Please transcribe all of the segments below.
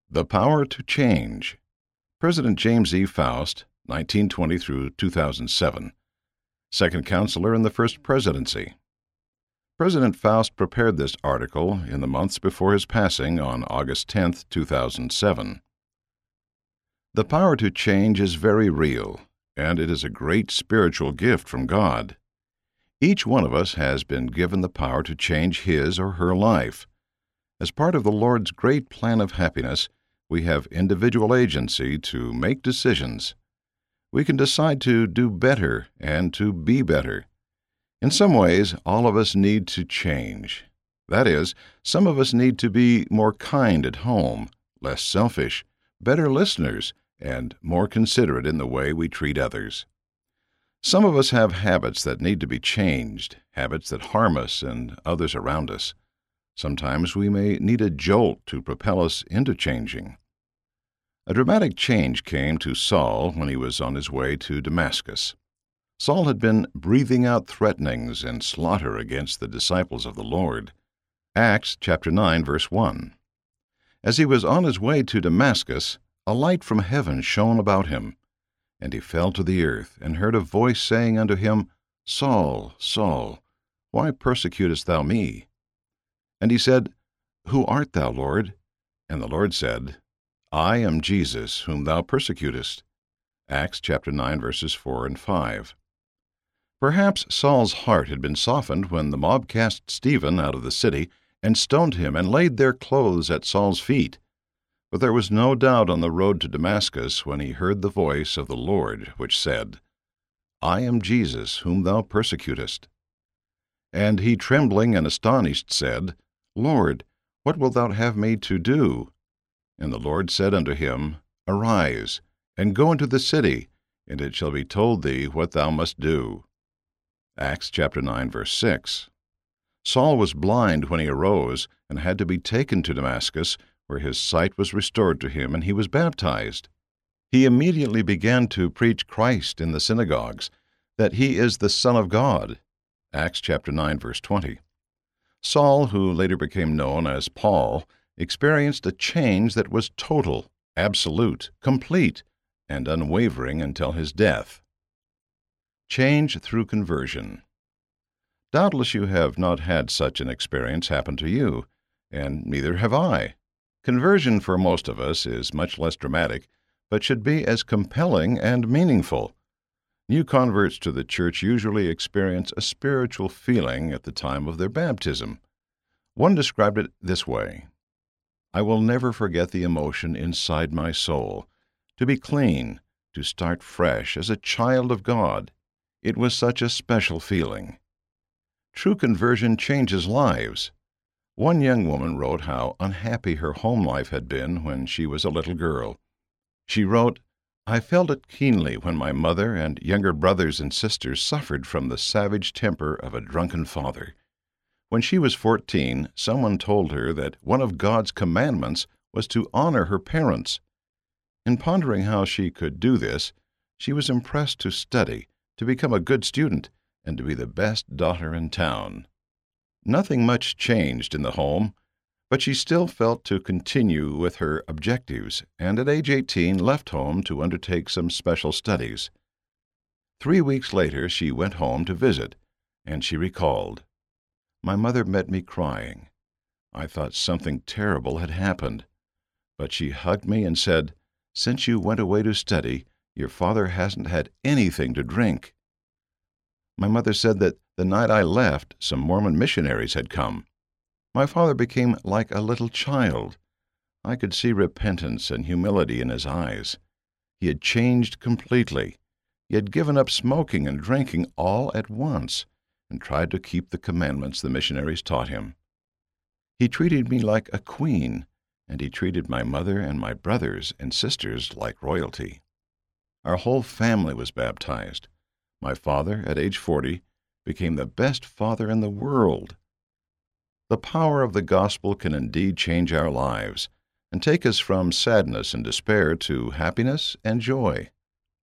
The Power to Change. President James E. Faust, 1920 through 2007. Second Counselor in the First Presidency. President Faust prepared this article in the months before his passing on August 10, 2007. The power to change is very real, and it is a great spiritual gift from God. Each one of us has been given the power to change his or her life. As part of the Lord's great plan of happiness, we have individual agency to make decisions. We can decide to do better and to be better. In some ways, all of us need to change. That is, some of us need to be more kind at home, less selfish, better listeners, and more considerate in the way we treat others. Some of us have habits that need to be changed, habits that harm us and others around us. Sometimes we may need a jolt to propel us into changing. A dramatic change came to Saul when he was on his way to Damascus. Saul had been breathing out threatenings and slaughter against the disciples of the Lord. Acts chapter 9, verse 1. As he was on his way to Damascus, a light from heaven shone about him, and he fell to the earth, and heard a voice saying unto him, Saul, Saul, why persecutest thou me? And he said, Who art thou, Lord? And the Lord said, I am Jesus, whom thou persecutest. Acts chapter 9, verses 4 and 5. Perhaps Saul's heart had been softened when the mob cast Stephen out of the city and stoned him and laid their clothes at Saul's feet. But there was no doubt on the road to Damascus when he heard the voice of the Lord, which said, I am Jesus, whom thou persecutest. And he, trembling and astonished, said, Lord, what wilt thou have me to do? And the Lord said unto him, Arise, and go into the city, and it shall be told thee what thou must do. Acts chapter 9, verse 6. Saul was blind when he arose, and had to be taken to Damascus, where his sight was restored to him, and he was baptized. He immediately began to preach Christ in the synagogues, that he is the Son of God. Acts chapter 9, verse 20. Saul, who later became known as Paul, experienced a change that was total, absolute, complete, and unwavering until his death. Change through conversion. Doubtless you have not had such an experience happen to you, and neither have I. Conversion for most of us is much less dramatic, but should be as compelling and meaningful. New converts to the church usually experience a spiritual feeling at the time of their baptism. One described it this way: I will never forget the emotion inside my soul. To be clean, to start fresh as a child of God. It was such a special feeling. True conversion changes lives. One young woman wrote how unhappy her home life had been when she was a little girl. She wrote, I felt it keenly when my mother and younger brothers and sisters suffered from the savage temper of a drunken father. When she was 14, someone told her that one of God's commandments was to honor her parents. In pondering how she could do this, she was impressed to study, to become a good student, and to be the best daughter in town. Nothing much changed in the home, but she still felt to continue with her objectives, and at age 18 left home to undertake some special studies. 3 weeks later she went home to visit, and she recalled, My mother met me crying. I thought something terrible had happened, but she hugged me and said, Since you went away to study, your father hasn't had anything to drink. My mother said that the night I left, some Mormon missionaries had come. My father became like a little child. I could see repentance and humility in his eyes. He had changed completely. He had given up smoking and drinking all at once, and tried to keep the commandments the missionaries taught him. He treated me like a queen, and he treated my mother and my brothers and sisters like royalty. Our whole family was baptized. My father, at age 40, became the best father in the world. The power of the gospel can indeed change our lives and take us from sadness and despair to happiness and joy.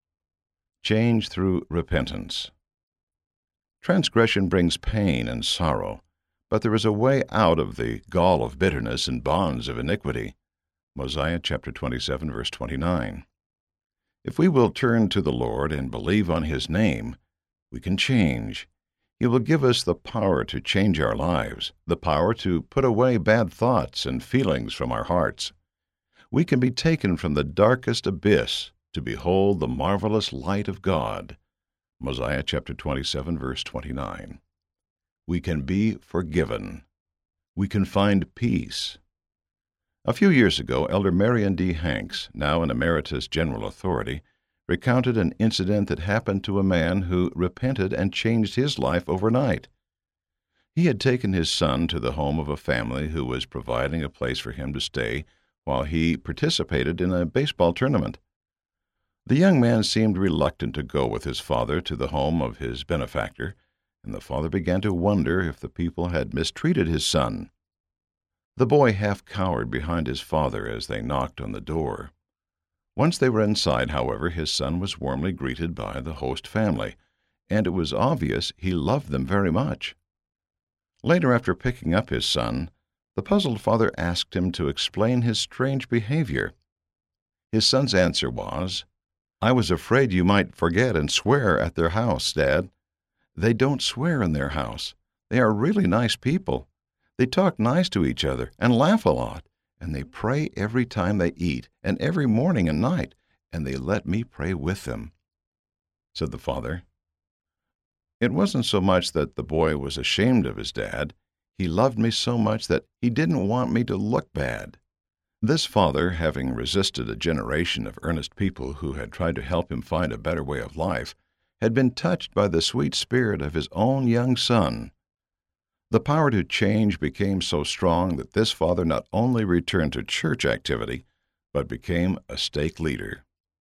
Change through repentance. Transgression brings pain and sorrow, but there is a way out of the gall of bitterness and bonds of iniquity. Mosiah chapter 27, verse 29. If we will turn to the Lord and believe on His name, we can change. He will give us the power to change our lives, the power to put away bad thoughts and feelings from our hearts. We can be taken from the darkest abyss to behold the marvelous light of God. Mosiah chapter 27, verse 29. We can be forgiven. We can find peace. A few years ago, Elder Marion D. Hanks, now an emeritus general authority, recounted an incident that happened to a man who repented and changed his life overnight. He had taken his son to the home of a family who was providing a place for him to stay while he participated in a baseball tournament. The young man seemed reluctant to go with his father to the home of his benefactor, and the father began to wonder if the people had mistreated his son. The boy half cowered behind his father as they knocked on the door. Once they were inside, however, his son was warmly greeted by the host family, and it was obvious he loved them very much. Later, after picking up his son, the puzzled father asked him to explain his strange behavior. His son's answer was, "I was afraid you might forget and swear at their house, Dad." "They don't swear in their house. They are really nice people. They talk nice to each other and laugh a lot, and they pray every time they eat and every morning and night, and they let me pray with them," said the father. It wasn't so much that the boy was ashamed of his dad. He loved me so much that he didn't want me to look bad. This father, having resisted a generation of earnest people who had tried to help him find a better way of life, had been touched by the sweet spirit of his own young son. The power to change became so strong that this father not only returned to church activity, but became a stake leader.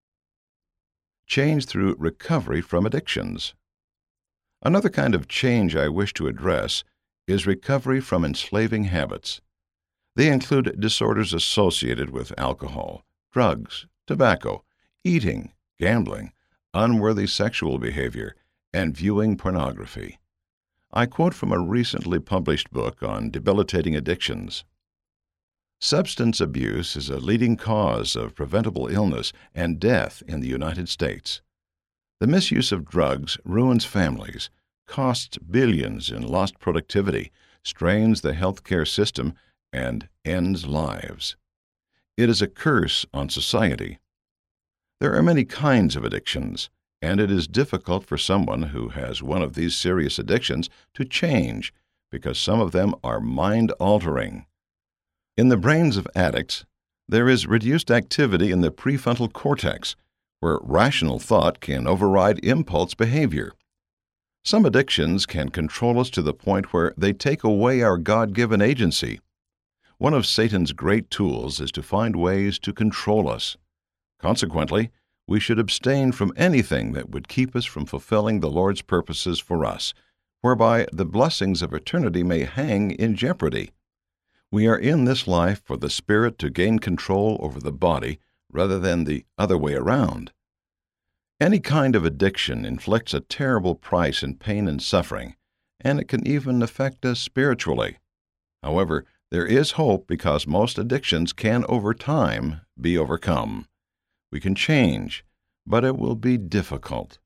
Change through recovery from addictions. Another kind of change I wish to address is recovery from enslaving habits. They include disorders associated with alcohol, drugs, tobacco, eating, gambling, unworthy sexual behavior, and viewing pornography. I quote from a recently published book on debilitating addictions. Substance abuse is a leading cause of preventable illness and death in the United States. The misuse of drugs ruins families, costs billions in lost productivity, strains the healthcare system, and ends lives. It is a curse on society. There are many kinds of addictions, and it is difficult for someone who has one of these serious addictions to change because some of them are mind-altering. In the brains of addicts, there is reduced activity in the prefrontal cortex, where rational thought can override impulse behavior. Some addictions can control us to the point where they take away our God-given agency. One of Satan's great tools is to find ways to control us. Consequently, we should abstain from anything that would keep us from fulfilling the Lord's purposes for us, whereby the blessings of eternity may hang in jeopardy. We are in this life for the Spirit to gain control over the body rather than the other way around. Any kind of addiction inflicts a terrible price in pain and suffering, and it can even affect us spiritually. However, there is hope because most addictions can, over time, be overcome. We can change, but it will be difficult.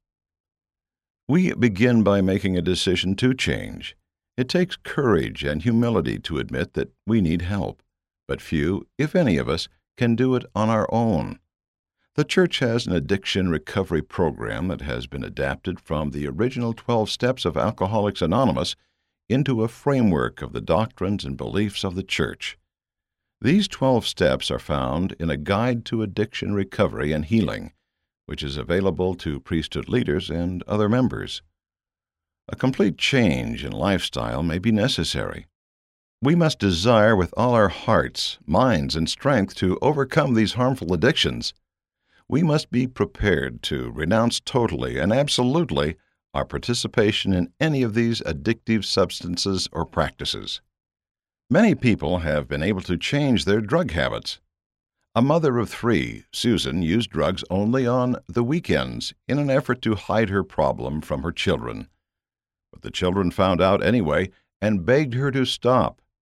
We begin by making a decision to change. It takes courage and humility to admit that we need help, but few, if any of us, can do it on our own. The Church has an addiction recovery program that has been adapted from the original 12 steps of Alcoholics Anonymous into a framework of the doctrines and beliefs of the Church. These 12 steps are found in a Guide to Addiction Recovery and Healing, which is available to priesthood leaders and other members. A complete change in lifestyle may be necessary. We must desire with all our hearts, minds, and strength to overcome these harmful addictions. We must be prepared to renounce totally and absolutely our participation in any of these addictive substances or practices. Many people have been able to change their drug habits. A mother of 3, Susan, used drugs only on the weekends in an effort to hide her problem from her children. But the children found out anyway and begged her to stop.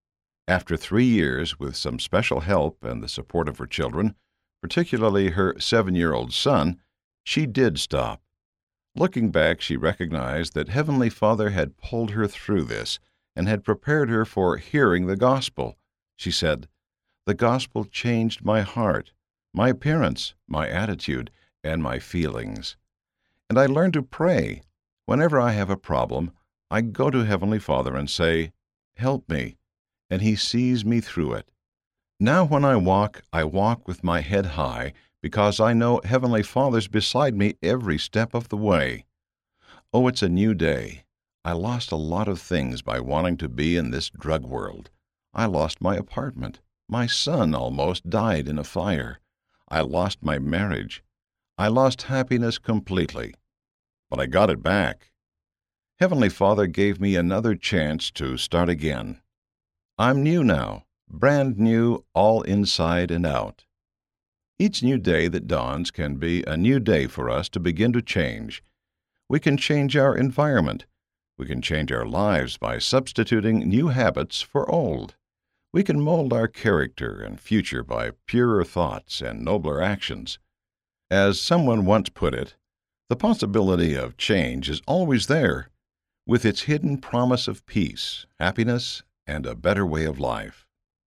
After 3 years, with some special help and the support of her children, particularly her 7-year-old son, she did stop. Looking back, she recognized that Heavenly Father had pulled her through this and had prepared her for hearing the gospel. She said, "The gospel changed my heart, my appearance, my attitude, and my feelings. And I learned to pray. Whenever I have a problem, I go to Heavenly Father and say, 'Help me,' and He sees me through it. Now when I walk with my head high, because I know Heavenly Father's beside me every step of the way. Oh, it's a new day. I lost a lot of things by wanting to be in this drug world. I lost my apartment. My son almost died in a fire. I lost my marriage. I lost happiness completely. But I got it back. Heavenly Father gave me another chance to start again. I'm new now, brand new, all inside and out. Each new day that dawns can be a new day for us to begin to change. We can change our environment. We can change our lives by substituting new habits for old. We can mold our character and future by purer thoughts and nobler actions. As someone once put it, the possibility of change is always there, with its hidden promise of peace, happiness, and a better way of life.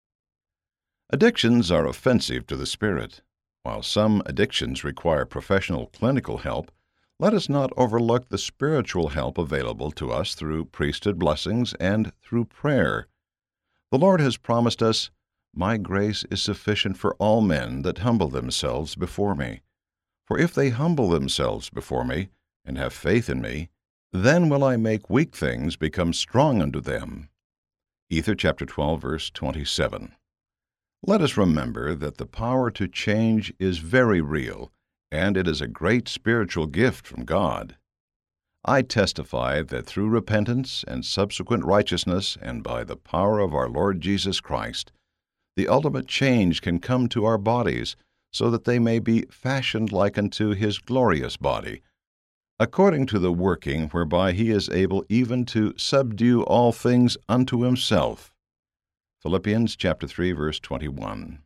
Addictions are offensive to the spirit. While some addictions require professional clinical help, let us not overlook the spiritual help available to us through priesthood blessings and through prayer. The Lord has promised us, "My grace is sufficient for all men that humble themselves before me. For if they humble themselves before me, and have faith in me, then will I make weak things become strong unto them." Ether chapter 12, verse 27. Let us remember that the power to change is very real, and it is a great spiritual gift from God. I testify that through repentance and subsequent righteousness and by the power of our Lord Jesus Christ, the ultimate change can come to our bodies so that they may be fashioned like unto His glorious body, according to the working whereby He is able even to subdue all things unto Himself. Philippians chapter 3, verse 21.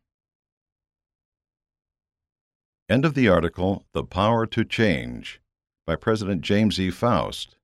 End of the article, The Power to Change, by President James E. Faust.